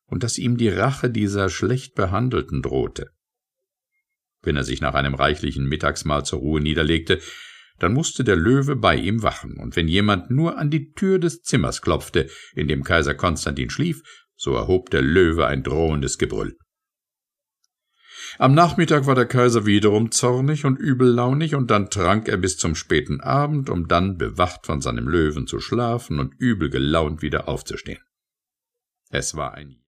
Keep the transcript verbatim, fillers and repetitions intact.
und dass ihm die Rache dieser schlecht Behandelten drohte. Wenn er sich nach einem reichlichen Mittagsmahl zur Ruhe niederlegte, dann musste der Löwe bei ihm wachen, und wenn jemand nur an die Tür des Zimmers klopfte, in dem Kaiser Konstantin schlief, so erhob der Löwe ein drohendes Gebrüll. Am Nachmittag war der Kaiser wiederum zornig und übellaunig, und dann trank er bis zum späten Abend, um dann bewacht von seinem Löwen zu schlafen und übel gelaunt wieder aufzustehen. Es war ein